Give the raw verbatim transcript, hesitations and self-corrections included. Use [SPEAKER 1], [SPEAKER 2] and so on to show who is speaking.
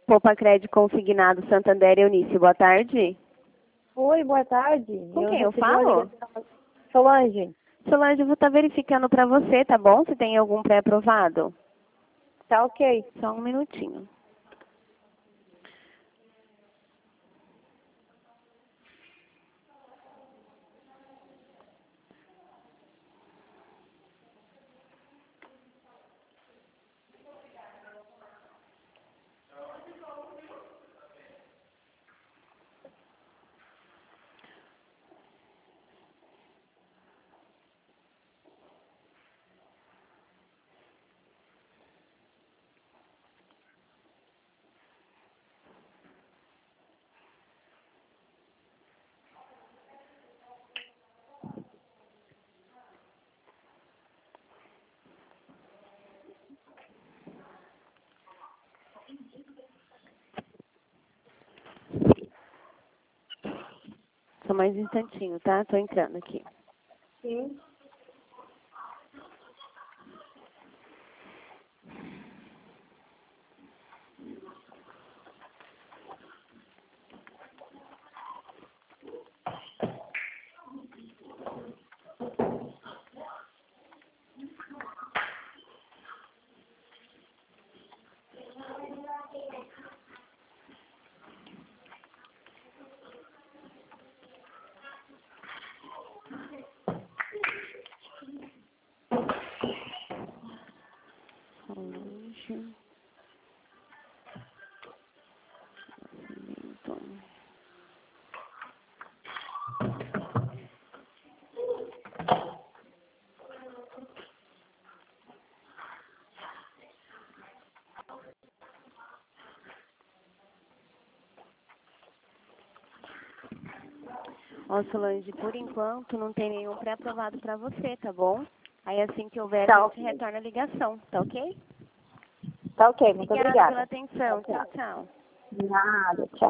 [SPEAKER 1] Poupa Crédito Consignado Santander Eunice, boa tarde.
[SPEAKER 2] Oi, boa tarde.
[SPEAKER 1] Com
[SPEAKER 2] eu
[SPEAKER 1] quem eu
[SPEAKER 2] recebi uma
[SPEAKER 1] falo?
[SPEAKER 2] ligação. Solange.
[SPEAKER 1] Solange, eu vou estar verificando para você, tá bom? Se tem algum pré-aprovado.
[SPEAKER 2] Tá ok.
[SPEAKER 1] Só um minutinho. Só mais um instantinho, tá? Tô entrando aqui.
[SPEAKER 2] Sim.
[SPEAKER 1] Solange. Nascimento. Ó, Solange, por enquanto não tem nenhum pré-aprovado para você, tá bom? Aí assim que houver,
[SPEAKER 2] Tá
[SPEAKER 1] a gente
[SPEAKER 2] ok.
[SPEAKER 1] retorna a ligação, tá ok?
[SPEAKER 2] Tá ok, muito
[SPEAKER 1] Obrigada
[SPEAKER 2] obrigada.
[SPEAKER 1] pela atenção. Tchau, tchau.
[SPEAKER 2] Nada, tchau.